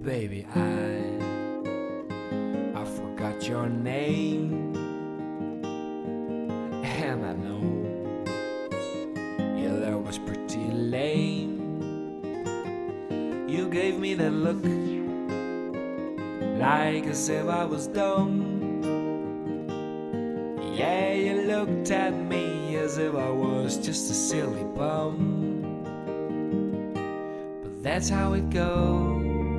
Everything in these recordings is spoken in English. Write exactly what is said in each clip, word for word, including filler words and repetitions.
Baby, I I forgot your name, and I know, yeah, that was pretty lame. You gave me that look, like as if I was dumb. Yeah, you looked at me as if I was just a silly bum. But that's how it goes.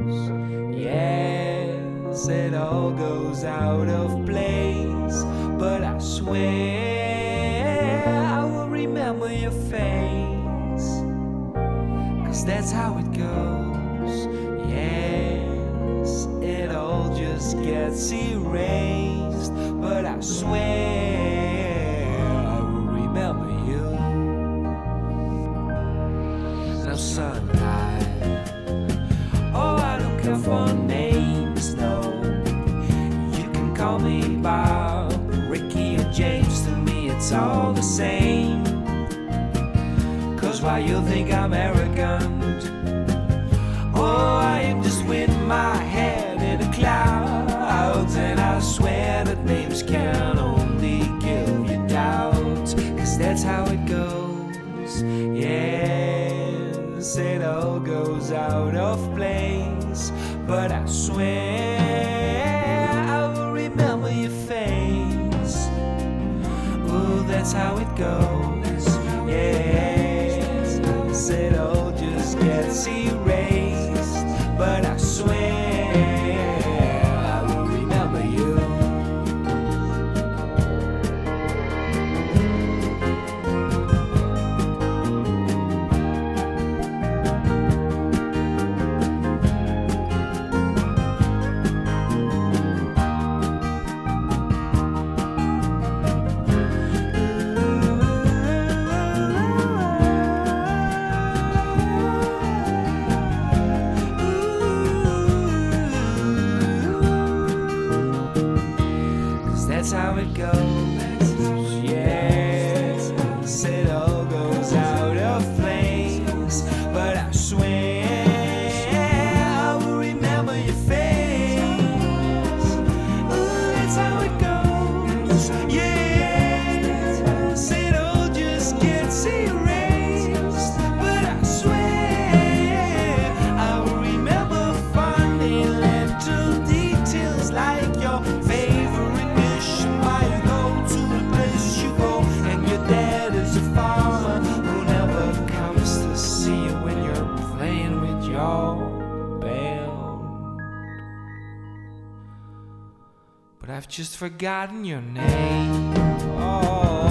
Yes, it all goes out of place. But I swear I will remember your face, 'cause that's how it goes. Yes, it all just gets erased. But I swear I will remember you. Now son, I Oh, I don't care for names, no. You can call me Bob, Ricky, or James. To me it's all the same. 'Cause while you think I'm arrogant, oh, I am just with my head in the clouds. And I swear that names can only give you doubt, 'cause that's how it goes. Yes, it all goes out of place. But I swear I will remember your face. Oh, that's how it goes. Yes, it all just gets erased. But I swear I will remember you. That's how it goes. Yes, it all goes out of place. But I swear I will remember your face. Ooh, that's how it goes. Yes, it all just gets erased. But I swear I will remember funny little details like your favorite. But I've just forgotten your name. Oh.